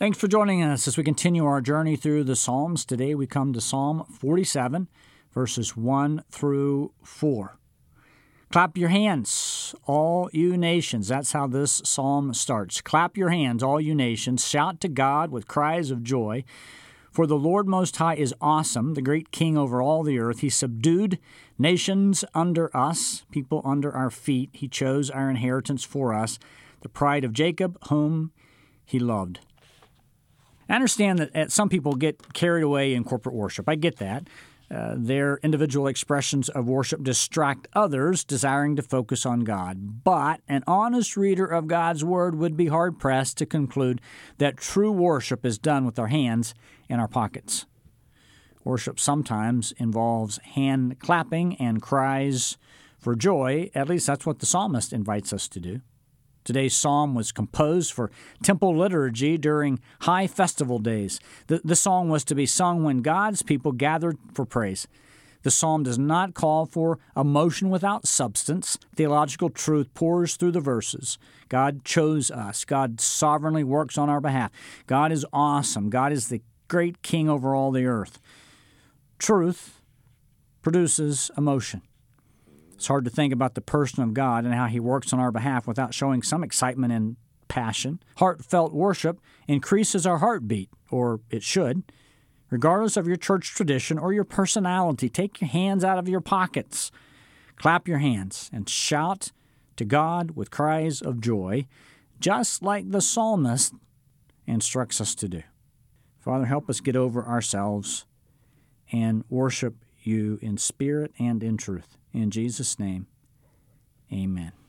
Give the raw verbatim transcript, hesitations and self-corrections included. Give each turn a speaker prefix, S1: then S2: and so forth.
S1: Thanks for joining us as we continue our journey through the Psalms. Today we come to Psalm forty-seven, verses one through four. Clap your hands, all you nations. That's how this psalm starts. Clap your hands, all you nations. Shout to God with cries of joy. For the Lord Most High is awesome, the great King over all the earth. He subdued nations under us, people under our feet. He chose our inheritance for us, the pride of Jacob, whom He loved. I understand that some people get carried away in corporate worship. I get that. Uh, their individual expressions of worship distract others, desiring to focus on God. But an honest reader of God's Word would be hard-pressed to conclude that true worship is done with our hands in our pockets. Worship sometimes involves hand clapping and cries for joy. At least that's what the psalmist invites us to do. Today's psalm was composed for temple liturgy during high festival days. The, the song was to be sung when God's people gathered for praise. The psalm does not call for emotion without substance. Theological truth pours through the verses. God chose us. God sovereignly works on our behalf. God is awesome. God is the great King over all the earth. Truth produces emotion. It's hard to think about the person of God and how He works on our behalf without showing some excitement and passion. Heartfelt worship increases our heartbeat, or it should. Regardless of your church tradition or your personality, take your hands out of your pockets, clap your hands, and shout to God with cries of joy, just like the psalmist instructs us to do. Father, help us get over ourselves and worship You in spirit and in truth. In Jesus' name, amen.